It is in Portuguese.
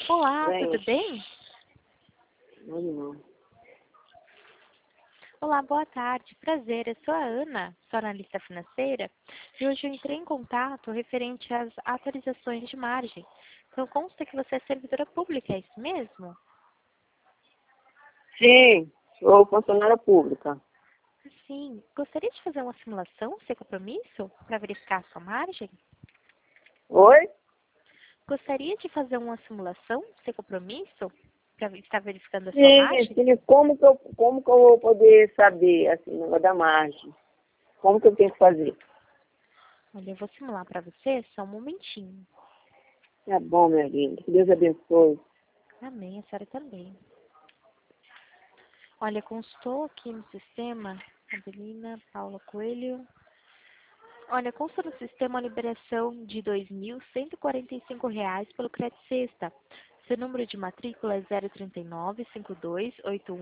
Olá, tudo Bem, bem? não. Olá, boa tarde. Prazer, eu sou a Ana, sou analista financeira, e hoje eu entrei em contato referente às atualizações de margem. Então, consta que você é servidora pública, é isso mesmo? Sim, sou funcionária pública. Sim. Gostaria de fazer uma simulação sem compromisso para verificar a sua margem? Oi? Gostaria de fazer uma simulação sem compromisso para estar verificando a sua Sim, margem? sim. Como que eu vou poder saber, assim, o negócio da margem? Como que eu tenho que fazer? Olha, eu vou simular para você só um momentinho. Tá bom, minha linda. Que Deus abençoe. Amém, a senhora também. Olha, constou aqui no sistema, Adelina Paula Coelho. Olha, consta no sistema a liberação de R$ 2.145 pelo Crédito Sexta. Seu número de matrícula é 039-5281.